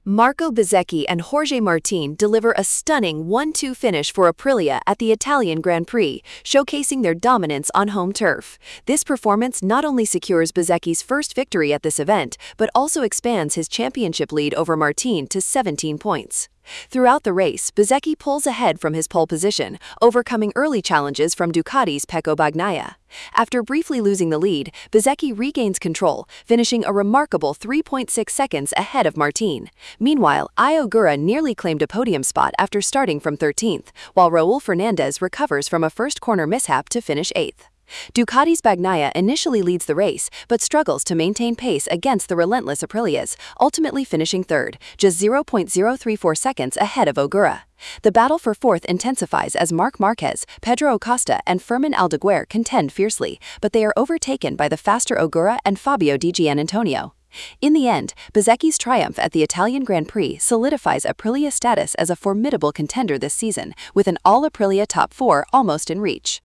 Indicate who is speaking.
Speaker 1: Marco Bezzecchi and Jorge Martin deliver a stunning 1-2 finish for Aprilia at the Italian Grand Prix, showcasing their dominance on home turf. This performance not only secures Bezzecchi's first victory at this event, but also expands his championship lead over Martin to 17 points. Throughout the race, Bezzecchi pulls ahead from his pole position, overcoming early challenges from Ducati's Pecco Bagnaia. After briefly losing the lead, Bezzecchi regains control, finishing a remarkable 3.6 seconds ahead of Martin. Meanwhile, Ai Ogura nearly claimed a podium spot after starting from 13th, while Raul Fernandez recovers from a first corner mishap to finish 8th. Ducati's Bagnaia initially leads the race, but struggles to maintain pace against the relentless Aprilias, ultimately finishing third, just 0.034 seconds ahead of Ogura. The battle for fourth intensifies as Marc Marquez, Pedro Acosta, and Fermin Aldeguer contend fiercely, but they are overtaken by the faster Ogura and Fabio Di Giannantonio. In the end, Bezzecchi's triumph at the Italian Grand Prix solidifies Aprilia's status as a formidable contender this season, with an all-Aprilia top 4 almost in reach.